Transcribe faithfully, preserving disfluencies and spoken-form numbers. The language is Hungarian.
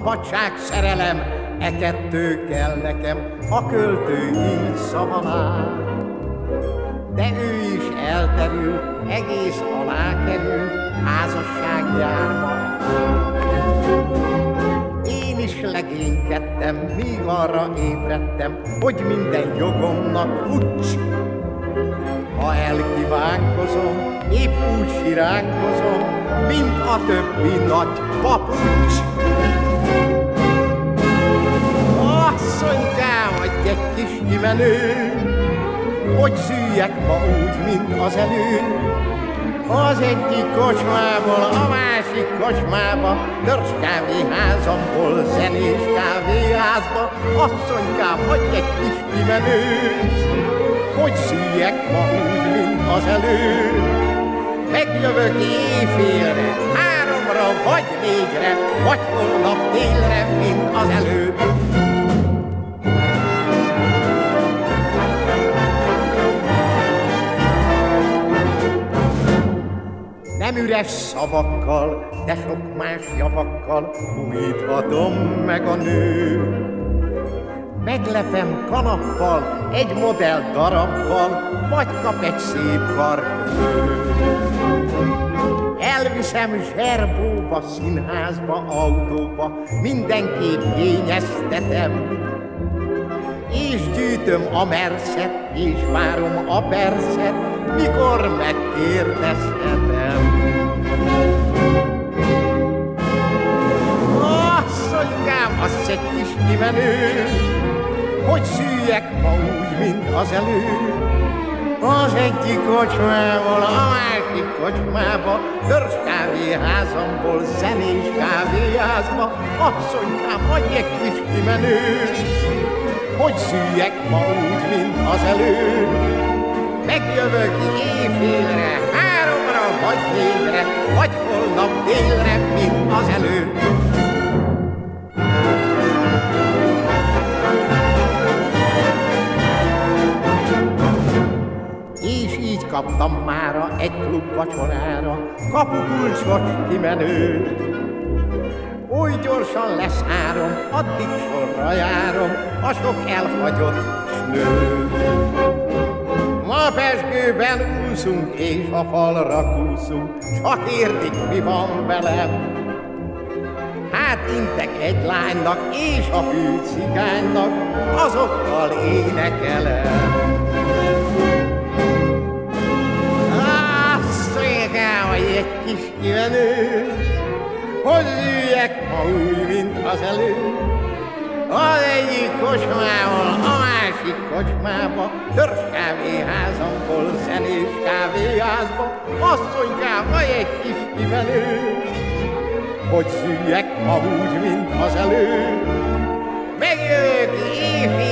Szabadság, szerelem, e kettő kell nekem, a költő így szavalál. De ő is elterül, egész alá kerül, házasság járva. Én is legénykedtem, míg arra ébredtem, hogy minden jogomnak fucs. Ha elkívánkozom, épp úgy siránkozom, mint a többi nagy papucs. Asszonykám, adj egy kis kimenő, hogy szüljek ma úgy, mint az előtt. Az egyik kocsmából a másik kocsmába, törzs kávéházamból zenés kávéházba. Asszonykám, adj egy kis kimenő, hogy szüljek ma úgy, mint az előtt. Megjövök éjfélre, háromra vagy négyre, vagy holnap délre, mint az előtt. Nem üres szavakkal, de sok más javakkal újíthatom meg a nő. Meglepem kanappal, egy modell darabbal, vagy kap egy szép karkötő. Elviszem zserbóba, színházba, autóba, mindenképp kényeztetem. És gyűjtöm a merszet, és várom a percet, mikor megkérdezhetem. Asszonykám, az egy kis kimenő, hogy szüljek ma úgy, mint az előtt. Az egyik kocsmából a másik kocsmába, törzs kávéházamból zenés kávéházba. Asszonykám, adj egy kis kimenő, hogy szüljek ma úgy, mint az előtt. Megjövök éjfélre, háromra vagy négyre, vagy holnap délre, mint az előtt. És így kaptam mára egy klub vacsorára kapukulcsos kimenőt. Oly gyorsan leszárom, addig sorra járom a sok elhagyott snőt. Ma pezsgőben úszunk, és a falra kúszunk, csak értik, mi van velem. Hát intek egy lánynak, és a hű cigánynak, azokkal énekelem. Asszonyekám, vagy egy kis kimenő, hogy üljek ma úgy, mint az előtt. Az egyik kocsmából a másik kocsmába, törzs kávéházamból zenés kávéházba. Asszonykám, vagy egy kis kimenő, hogy szüljek ma úgy, mint az előtt. Megjövök éjfél